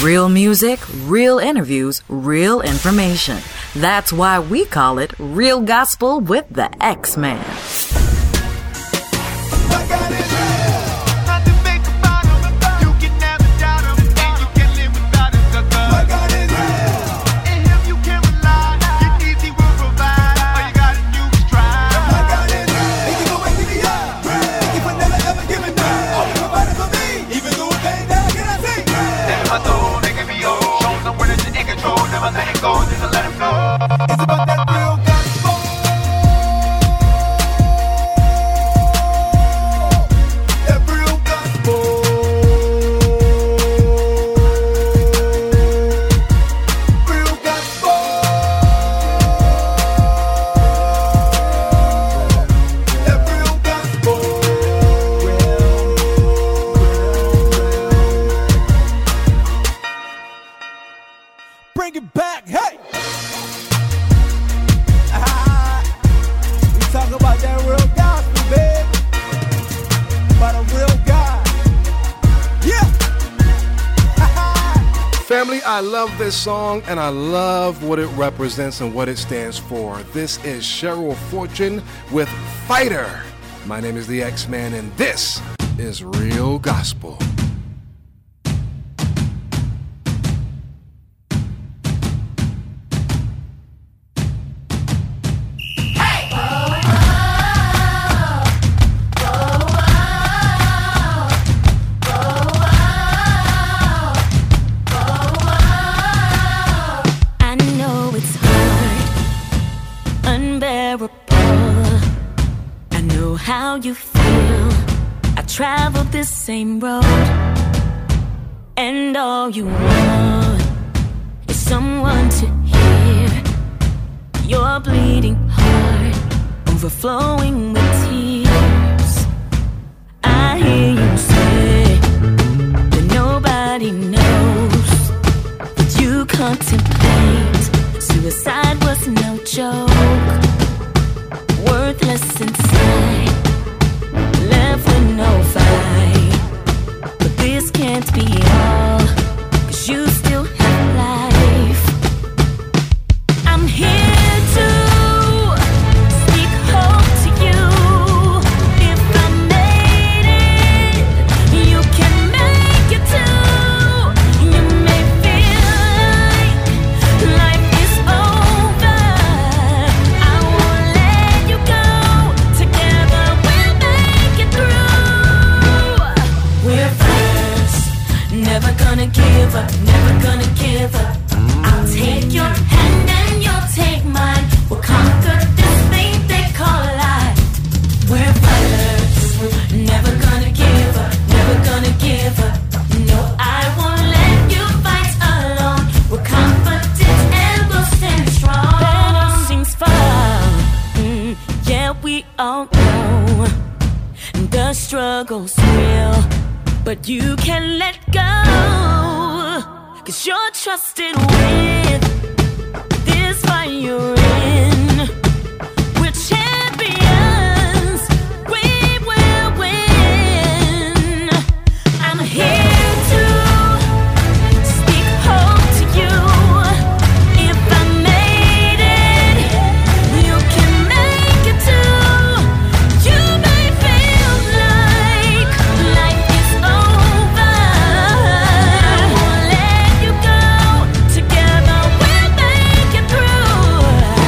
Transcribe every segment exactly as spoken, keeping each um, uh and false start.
Real music, real interviews, real information. That's why we call it Real Gospel with the X-Man. Bring it back, hey! Ah, we talk about that real gospel, baby. About a real God. Yeah! Family, I love this song and I love what it represents and what it stands for. This is Cheryl Fortune with Fighter. My name is the X-Man and this is Real Gospel. How you feel. I traveled this same road, and all you want is someone to hear your bleeding heart overflowing with tears. I hear you say that nobody knows, but you contemplate suicide was no joke. Worthless inside, left with no fight. But this can't be all, 'cause you still have life. I'm here to speak hope to you. If I made it, you can make it too. You may feel like life is over. I won't let you go. Together we'll make it through. We're friends, never gonna give up, never gonna give up. I'll take your hand and you'll take mine. We'll conquer this thing they call life. We're fighters, never gonna give up, never gonna give up. No, I won't let you fight alone. We're confident and we'll stand strong. Better seems far, mm, yeah, we all know the struggle's real, but you can't let go, 'cause you're trusted with this fight you're in. We're champions, we will win. I'm here to speak hope to you. If I made it, you can make it too. You may feel like life is over. I won't let you go. Together we'll make it through.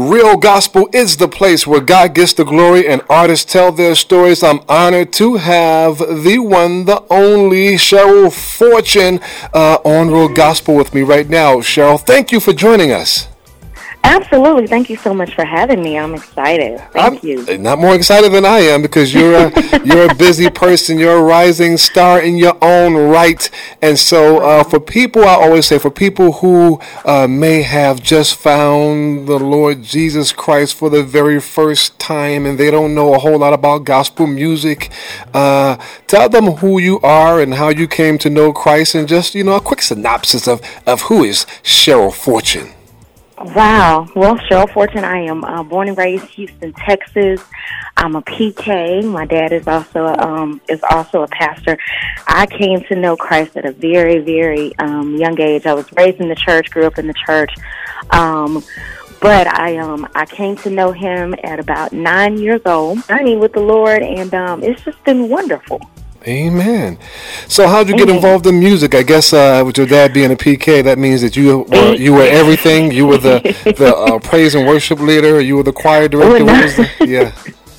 Real Gospel is the place where God gets the glory and artists tell their stories. I'm honored to have the one, the only Cheryl Fortune uh, on Real Gospel with me right now. Cheryl, thank you for joining us. Absolutely. Thank you so much for having me. I'm excited. Thank I'm you. Not more excited than I am because you're a you're a busy person. You're a rising star in your own right. And so uh, for people, I always say, for people who uh, may have just found the Lord Jesus Christ for the very first time and they don't know a whole lot about gospel music, uh, tell them who you are and how you came to know Christ and just, you know, a quick synopsis of, of who is Cheryl Fortune. Wow. Well, Cheryl Fortune, I am uh, born and raised Houston, Texas. I'm a P K. My dad is also um, is also a pastor. I came to know Christ at a very, very um, young age. I was raised in the church, grew up in the church, um, but I um, I came to know Him at about nine years old, journey with the Lord, and um, it's just been wonderful. Amen. So how'd you Amen. get involved in music? I guess uh, with your dad being a P K, that means that you were you were everything. You were the the uh, praise and worship leader. You were the choir director. Oh, no. What was the, yeah.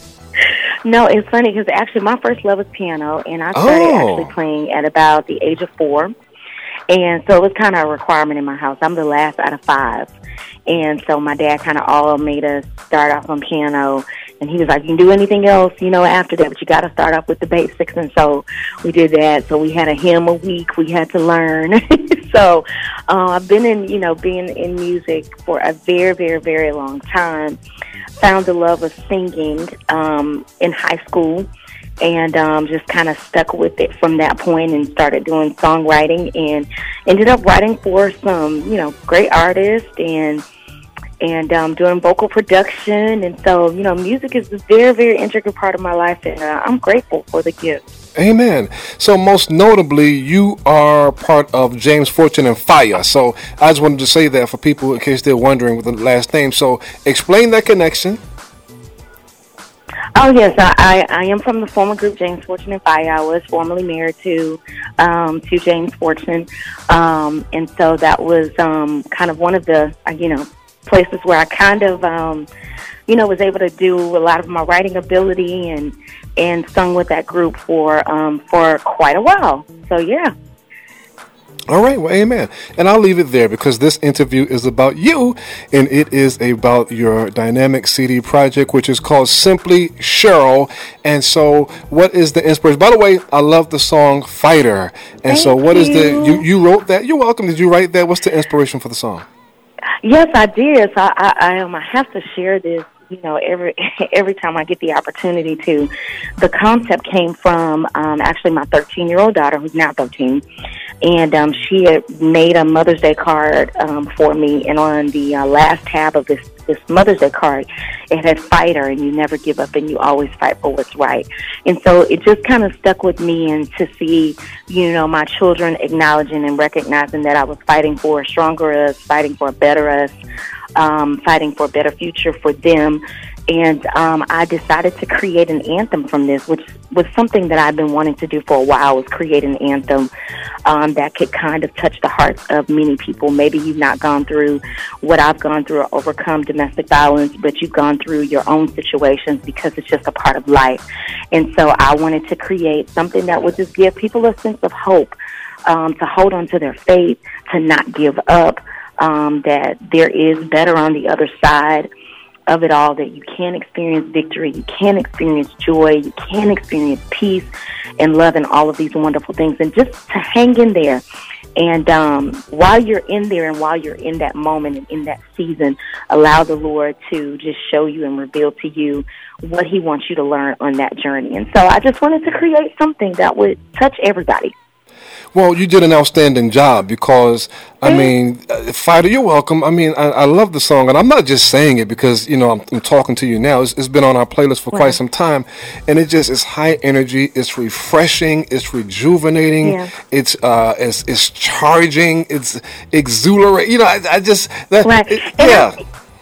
No, it's funny because actually my first love was piano, and I started Oh. actually playing at about the age of four. And so it was kind of a requirement in my house. I'm the last out of five. And so my dad kind of all made us start off on piano. And he was like, you can do anything else, you know, after that, but you got to start off with the basics. And so we did that. So we had a hymn a week we had to learn. so uh, I've been in, you know, being in music for a very, very, very long time. Found the love of singing um, in high school. And um, just kind of stuck with it from that point and started doing songwriting and ended up writing for some, you know, great artists and and um, doing vocal production. And so, you know, music is a very, very integral part of my life, and uh, I'm grateful for the gift. Amen. So most notably, you are part of James Fortune and Fire. So I just wanted to say that for people in case they're wondering with the last name. So explain that connection. Oh, yes, I, I, I am from the former group James Fortune and Fire. I was formerly married to um, to James Fortune, um, and so that was um, kind of one of the, uh, you know, places where I kind of, um, you know, was able to do a lot of my writing ability and and sung with that group for um, for quite a while. So, yeah. All right, well, amen. And I'll leave it there because this interview is about you, and it is about your dynamic C D project, which is called Simply Cheryl. And so what is the inspiration? By the way, I love the song Fighter. And Thank so what is the, you. you, you wrote that? You're welcome. Did you write that? What's the inspiration for the song? Yes, I did. So I, I, I, um, I have to share this, you know, every every time I get the opportunity to. The concept came from um, actually my thirteen-year-old daughter, who's now thirteen, and um, she had made a Mother's Day card um, for me, and on the uh, last tab of this, this Mother's Day card, it had fighter, and you never give up, and you always fight for what's right. And so it just kind of stuck with me, and to see, you know, my children acknowledging and recognizing that I was fighting for a stronger us, fighting for a better us, um, fighting for a better future for them. And um, I decided to create an anthem from this, which was something that I've been wanting to do for a while, was create an anthem um, that could kind of touch the hearts of many people. Maybe you've not gone through what I've gone through or overcome domestic violence, but you've gone through your own situations because it's just a part of life. And so I wanted to create something that would just give people a sense of hope, um, to hold on to their faith, to not give up, um, that there is better on the other side of it all, that you can experience victory, you can experience joy, you can experience peace and love and all of these wonderful things, and just to hang in there. And um, while you're in there and while you're in that moment and in that season, allow the Lord to just show you and reveal to you what He wants you to learn on that journey. And so I just wanted to create something that would touch everybody. Well, you did an outstanding job because, I mean, uh, Fighter, you're welcome. I mean, I, I love the song, and I'm not just saying it because, you know, I'm, I'm talking to you now. It's, it's been on our playlist for quite some time, and it just is high energy. It's refreshing. It's rejuvenating. Yeah. It's uh, it's, it's charging. It's exhilarating. You know, I, I just, that, Right. it, And yeah. I,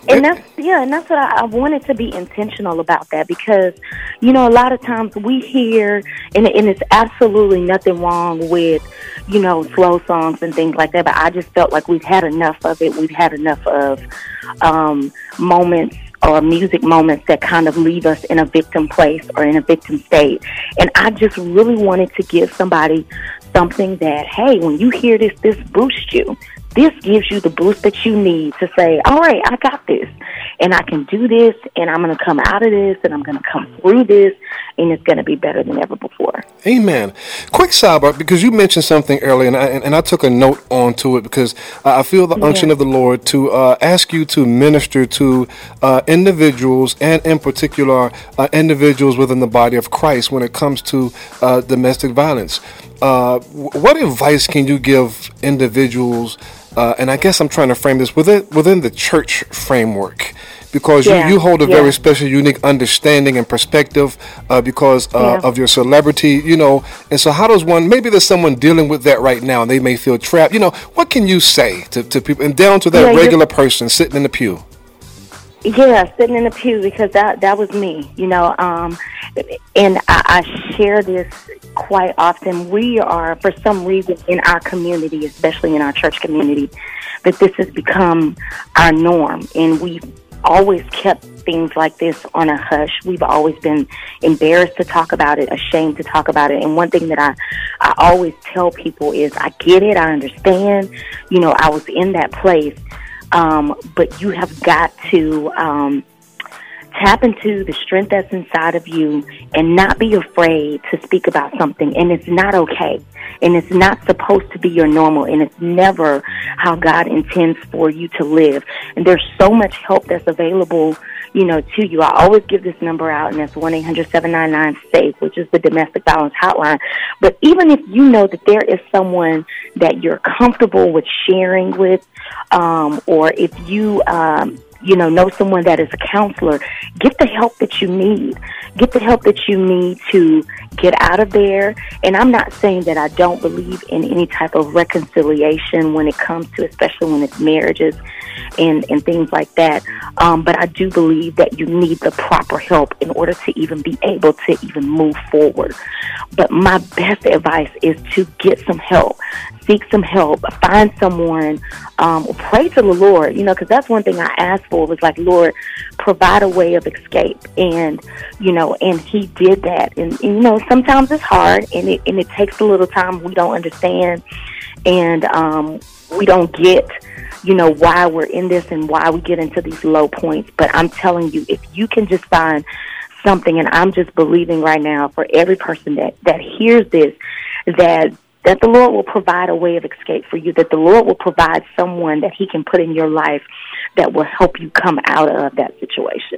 And that's, yeah, and that's what I, I wanted to be intentional about that because, you know, a lot of times we hear, and, and it's absolutely nothing wrong with, you know, slow songs and things like that, but I just felt like we've had enough of it. We've had enough of um, moments or music moments that kind of leave us in a victim place or in a victim state. And I just really wanted to give somebody something that, hey, when you hear this, this boosts you. This gives you the boost that you need to say, all right, I got this, and I can do this, and I'm going to come out of this, and I'm going to come through this, and it's going to be better than ever before. Amen. Quick sidebar, because you mentioned something earlier, and I, and I took a note onto it because I feel the unction yeah. of the Lord to uh, ask you to minister to uh, individuals, and in particular, uh, individuals within the body of Christ when it comes to uh, domestic violence. Uh, what advice can you give individuals? Uh, and I guess I'm trying to frame this within within the church framework, because yeah, you, you hold a yeah. very special, unique understanding and perspective uh, because uh, yeah. of your celebrity, you know. And so how does one, maybe there's someone dealing with that right now and they may feel trapped. You know, what can you say to, to people, and down to that yeah, regular person sitting in the pew? Yeah, sitting in the pew, because that that was me, you know. Um, and I, I share this quite often. We are, for some reason, in our community, especially in our church community, that this has become our norm. And we've always kept things like this on a hush. We've always been embarrassed to talk about it, ashamed to talk about it. And one thing that I, I always tell people is, I get it, I understand. You know, I was in that place. Um, but you have got to um, tap into the strength that's inside of you and not be afraid to speak about something. And it's not okay. And it's not supposed to be your normal. And it's never how God intends for you to live. And there's so much help that's available, you know, to you. I always give this number out, and that's one eight hundred seven nine nine SAFE, which is the domestic violence hotline. But even if you know that there is someone that you're comfortable with sharing with, um, or if you, um, you know, know someone that is a counselor, get the help that you need. Get the help that you need to get out of there. And I'm not saying that I don't believe in any type of reconciliation when it comes to, especially when it's marriages and, and things like that. Um, but I do believe that you need the proper help in order to even be able to even move forward. But my best advice is to get some help. Seek some help. Find someone. Um, pray to the Lord, you know, because that's one thing I asked for was like, Lord, provide a way of escape. And, you know, and he did that. And, and you know, sometimes it's hard and it, and it takes a little time. We don't understand. And um, we don't get, you know, why we're in this and why we get into these low points. But I'm telling you, if you can just find something, and I'm just believing right now for every person that, that hears this, that that the Lord will provide a way of escape for you, that the Lord will provide someone that he can put in your life that will help you come out of that situation.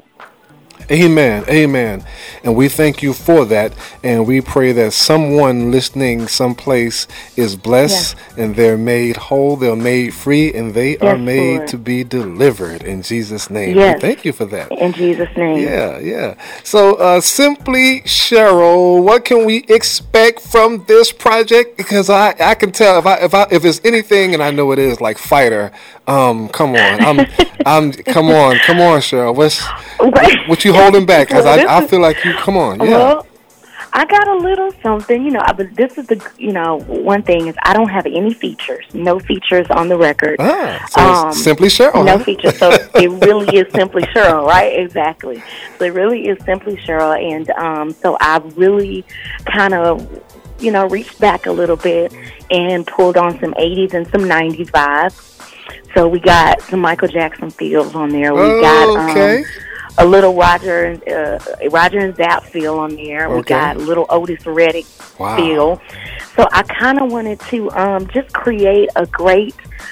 Amen. Amen. And we thank you for that. And we pray that someone listening someplace is blessed yes. and they're made whole, they're made free, and they yes, are made Lord. to be delivered in Jesus' name. Yes. We thank you for that. In Jesus' name. Yeah, yeah. So uh, Simply Cheryl, what can we expect from this project? Because I, I can tell if I if I if it's anything, and I know it is, like Fighter. Um, come on, I'm I'm come on, come on, Cheryl. What's what you holding back? Because well, I, I feel like you. Come on, yeah. Well, I got a little something, you know. But this is the, you know, one thing is I don't have any features, no features on the record. Ah, so um, it's Simply Cheryl. No huh? features, so it really is Simply Cheryl, right? Exactly. So it really is Simply Cheryl, and um, so I really kind of, you know, reached back a little bit and pulled on some eighties and some nineties vibes. So we got some Michael Jackson feels on there. We oh, got okay. um, a little Roger, uh, Roger and Zapp feel on there. Okay. We got a little Otis Reddick wow. feel. So I kind of wanted to um, just create a great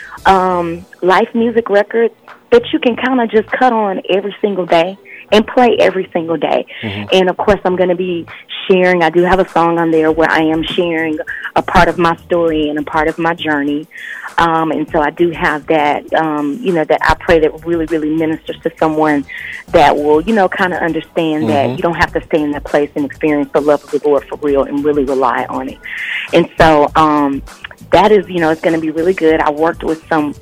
um, life music record that you can kind of just cut on every single day and play every single day. Mm-hmm. And of course, I'm going to be sharing. I do have a song on there where I am sharing a part of my story and a part of my journey. Um, and so I do have that, um, you know, that I pray that really, really ministers to someone that will, you know, kind of understand mm-hmm. that you don't have to stay in that place and experience the love of the Lord for real and really rely on it. And so um, that is, you know, it's going to be really good. I worked with some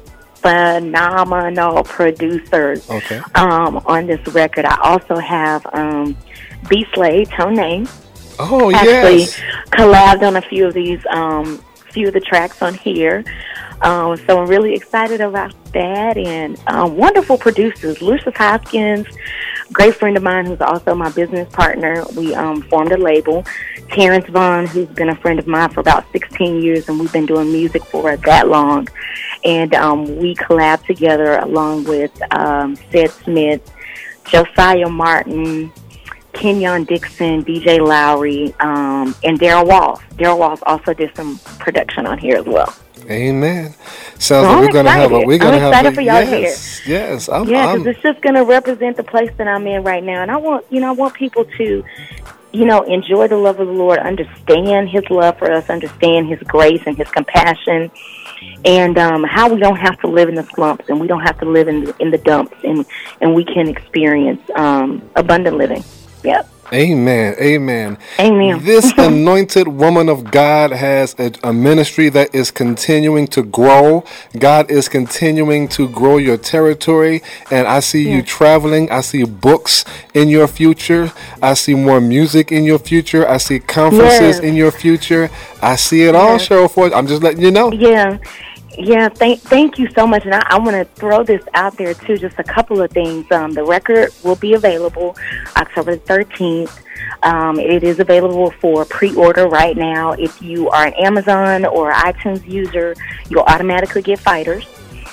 phenomenal producers Okay. um, on this record. I also have um, B. Slade, Tone, Oh, actually yes. collabed on a few of these, um, few of the tracks on here. Um, so I'm really excited about that. And um, wonderful producers, Lucius Hoskins, great friend of mine who's also my business partner. We um, formed a label. Terrence Vaughn, who's been a friend of mine for about sixteen years, and we've been doing music for that long. And um, we collabed together along with um, Sid Smith, Josiah Martin, Kenyon Dixon, D J Lowry, um, and Daryl Walls. Daryl Walls also did some production on here as well. Amen. Sounds Well, like I'm we're gonna have a. excited. We're gonna I'm have excited a. for y'all yes, yes. I'm. Yeah, I'm because it's just going to represent the place that I'm in right now, and I want you know I want people to, you know, enjoy the love of the Lord, understand His love for us, understand His grace and His compassion, and um, how we don't have to live in the slumps and we don't have to live in the, in the dumps, and and we can experience um, abundant living. Yep. Amen. Amen. Amen. This anointed woman of God has a, a ministry that is continuing to grow. God is continuing to grow your territory. And I see you traveling. I see books in your future. I see more music in your future. I see conferences Yes. in your future. I see it all, Yes. Cheryl Ford. I'm just letting you know. Yeah. Yeah, thank thank you so much. And I, I want to throw this out there, too, just a couple of things. Um, the record will be available October thirteenth. Um, it is available for pre-order right now. If you are an Amazon or iTunes user, you'll automatically get Fighters.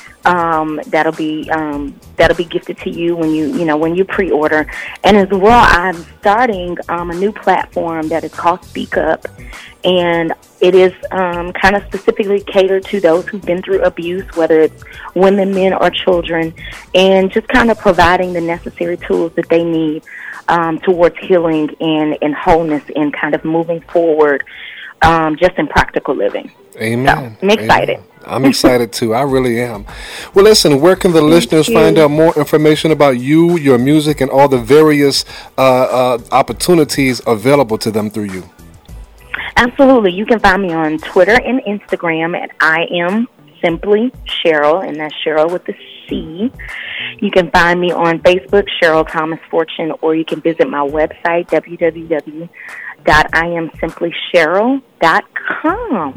Um, that'll be um, that'll be gifted to you when you you know when you pre-order. And as well, I'm starting um, a new platform that is called Speak Up, and it is um, kind of specifically catered to those who've been through abuse, whether it's women, men, or children, and just kind of providing the necessary tools that they need um, towards healing and, and wholeness and kind of moving forward um, just in practical living. Amen. So, I'm excited. Amen. I'm excited too. I really am. Well, listen, where can the listeners you. find out more information about you, your music, and all the various uh, uh, opportunities available to them through you? Absolutely. You can find me on Twitter and Instagram at I am simply Cheryl, and that's Cheryl with a C. You can find me on Facebook, Cheryl Thomas Fortune, or you can visit my website, w w w dot i am simply cheryl dot com.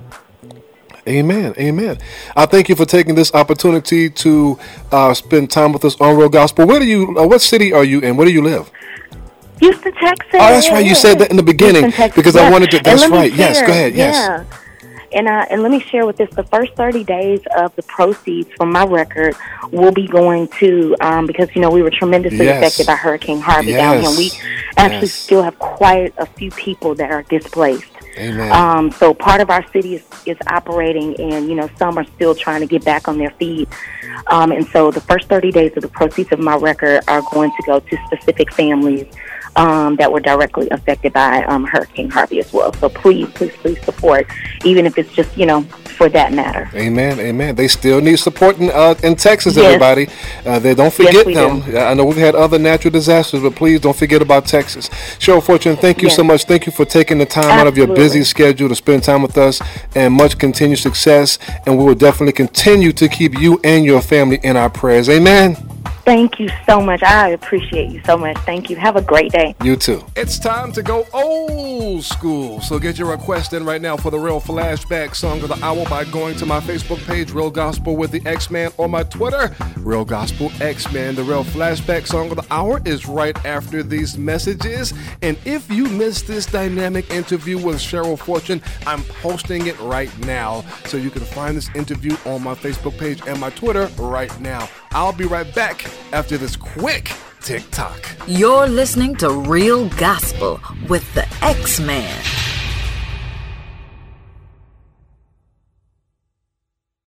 Amen. Amen. I thank you for taking this opportunity to uh, spend time with us on Real Gospel. Where do you? Uh, what city are you in? Where do you live? Houston, Texas. Oh, that's right. You said that in the beginning Houston, Texas, because yes. I wanted to. And That's let me right. Yes. share, Go ahead. Yes. Yeah. And uh, and let me share with this: the first thirty days of the proceeds from my record will be going to um, because you know we were tremendously Yes. affected by Hurricane Harvey Yes. down here. And we actually Yes. still have quite a few people that are displaced. Amen. Um, so part of our city is, is operating, and you know some are still trying to get back on their feet. Um, and so the first thirty days of the proceeds of my record are going to go to specific families um, that were directly affected by um, Hurricane Harvey as well. So please, please, please support, even if it's just you know for that matter. Amen. Amen. They still need support in, uh, in Texas, Yes. everybody. Uh, they don't forget Yes, we them. do. I know we've had other natural disasters, but please don't forget about Texas. Cheryl Fortune, thank you Yes. so much. Thank you for taking the time out of your Absolutely. busy schedule to spend time with us, and much continued success. And we will definitely continue to keep you and your family in our prayers. Amen. Thank you so much. I appreciate you so much. Thank you. Have a great day. You too. It's time to go old school. So get your request in right now for the Real Flashback Song of the Hour by going to my Facebook page, Real Gospel with the X-Man, or my Twitter, Real Gospel X-Man. The Real Flashback Song of the Hour is right after these messages. And if you missed this dynamic interview with Cheryl Fortune, I'm posting it right now. So you can find this interview on my Facebook page and my Twitter right now. I'll be right back after this quick TikTok. You're listening to Real Gospel with the X-Man.